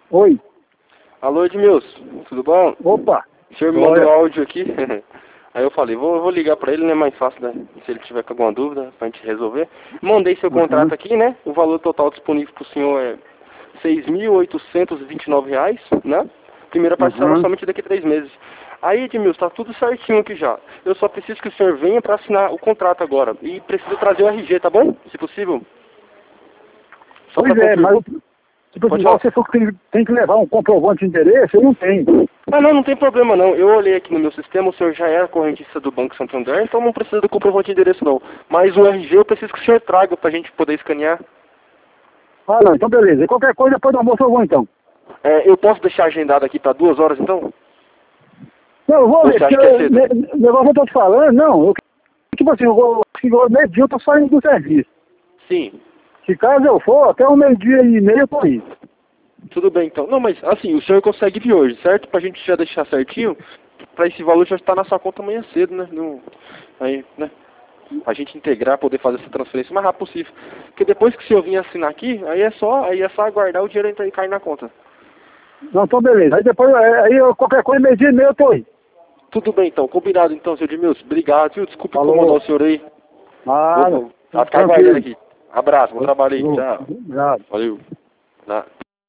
Oi. Alô, Edmilson, tudo bom? Opa. O senhor me mandou áudio aqui. Aí eu falei, vou ligar pra ele, né? Mais fácil, né? Se ele tiver com alguma dúvida, pra gente resolver. Mandei seu contrato aqui, né? O valor total disponível pro senhor é R$ 6.829, né? Primeira parcela somente daqui a 3 meses. Aí, Edmilson, tá tudo certinho aqui já. Eu só preciso que o senhor venha pra assinar o contrato agora. E preciso trazer o RG, tá bom? Se possível. Só Pois pra é, confirmar. mas se precisar, você for que tem que levar um comprovante de endereço, eu não tenho. Ah, não tem problema não. Eu olhei aqui no meu sistema, o senhor já era correntista do Banco Santander, então não precisa do comprovante de endereço não. Mas o RG eu preciso que o senhor traga pra gente poder escanear. Ah, não, então beleza. E qualquer coisa, depois do almoço eu vou então. Eu posso deixar agendado aqui pra 2 horas então? Não, eu vou Ou ver, você porque acha que é cedo? o negócio que eu tô te falando, não, tipo assim, meio-dia eu tô saindo do serviço. Sim. Se caso eu for, até o meio-dia e meio eu tô aí. Tudo bem então. Não, mas assim, o senhor consegue vir hoje, certo? Pra gente já deixar certinho, pra esse valor já estar na sua conta amanhã cedo, né? Aí, né? A gente integrar, poder fazer essa transferência o mais rápido possível. Porque depois que o senhor vir assinar aqui, aí é só aguardar o dinheiro entrar e cair na conta. Não, então beleza. Aí depois, qualquer coisa, meio-dia e meio eu tô aí. Tudo bem então, combinado então, seu Edmilson. Obrigado, viu? Desculpe Falou. incomodar o senhor aí. Nada. Vou ficar Tranquilo. aguardando aqui. Abraço, bom trabalho aí. Tchau. Obrigado. Valeu.